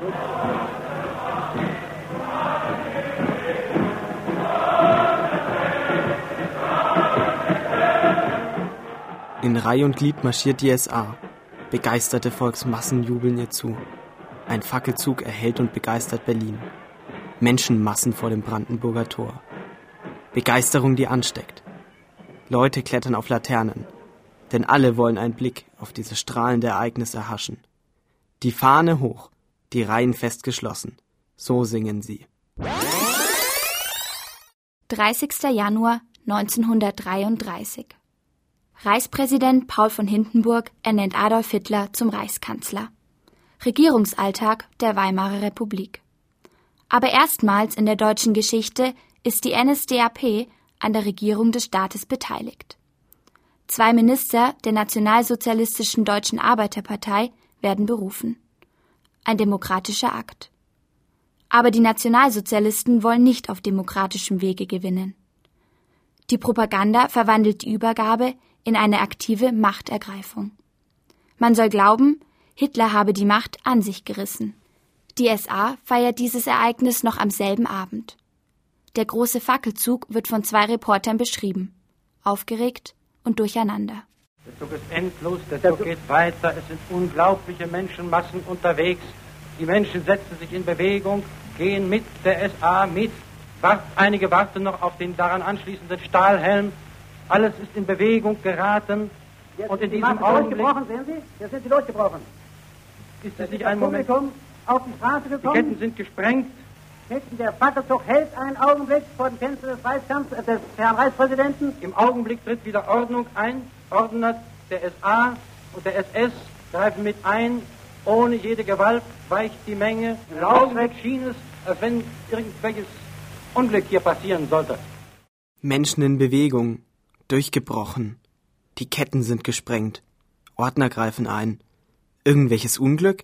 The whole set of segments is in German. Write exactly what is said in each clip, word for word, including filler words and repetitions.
In Reih und Glied marschiert die S A. Begeisterte Volksmassen jubeln ihr zu. Ein Fackelzug erhellt und begeistert Berlin. Menschenmassen vor dem Brandenburger Tor. Begeisterung, die ansteckt. Leute klettern auf Laternen, denn alle wollen einen Blick auf dieses strahlende Ereignis erhaschen. Die Fahne hoch, die Reihen fest geschlossen. So singen sie. dreißigster Januar neunzehnhundertdreiunddreißig. Reichspräsident Paul von Hindenburg ernennt Adolf Hitler zum Reichskanzler. Regierungsalltag der Weimarer Republik. Aber erstmals in der deutschen Geschichte ist die N S D A P an der Regierung des Staates beteiligt. Zwei Minister der Nationalsozialistischen Deutschen Arbeiterpartei werden berufen. Ein demokratischer Akt. Aber die Nationalsozialisten wollen nicht auf demokratischem Wege gewinnen. Die Propaganda verwandelt die Übergabe in eine aktive Machtergreifung. Man soll glauben, Hitler habe die Macht an sich gerissen. Die S A feiert dieses Ereignis noch am selben Abend. Der große Fackelzug wird von zwei Reportern beschrieben. Aufgeregt und durcheinander. Der Zug ist endlos, der Zug geht weiter, es sind unglaubliche Menschenmassen unterwegs. Die Menschen setzen sich in Bewegung, gehen mit der S A mit. Einige warten noch auf den daran anschließenden Stahlhelm. Alles ist in Bewegung geraten. Jetzt und in die diesem Masse Augenblick durchgebrochen, sehen Sie? Jetzt sind sie durchgebrochen. Ist es nicht ein Moment? Auf die Straße gekommen. Die Ketten sind gesprengt. Der Fackelzug hält einen Augenblick vor dem Fenster des, Reichskanzlers, des Herrn Reichspräsidenten. Im Augenblick tritt wieder Ordnung ein. Ordner der S A und der S S greifen mit ein. Ohne jede Gewalt weicht die Menge. Im Augenblick schien es, als wenn irgendwelches Unglück hier passieren sollte. Menschen in Bewegung, durchgebrochen. Die Ketten sind gesprengt. Ordner greifen ein. Irgendwelches Unglück?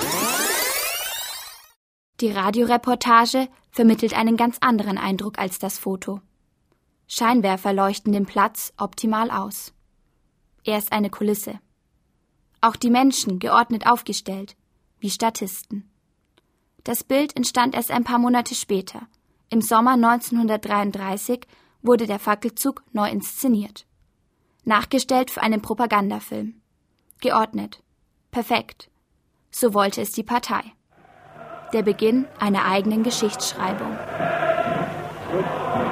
Die Radioreportage vermittelt einen ganz anderen Eindruck als das Foto. Scheinwerfer leuchten den Platz optimal aus. Er ist eine Kulisse. Auch die Menschen geordnet aufgestellt, wie Statisten. Das Bild entstand erst ein paar Monate später. Im Sommer neunzehnhundertdreiunddreißig wurde der Fackelzug neu inszeniert. Nachgestellt für einen Propagandafilm. Geordnet. Perfekt. So wollte es die Partei. Der Beginn einer eigenen Geschichtsschreibung.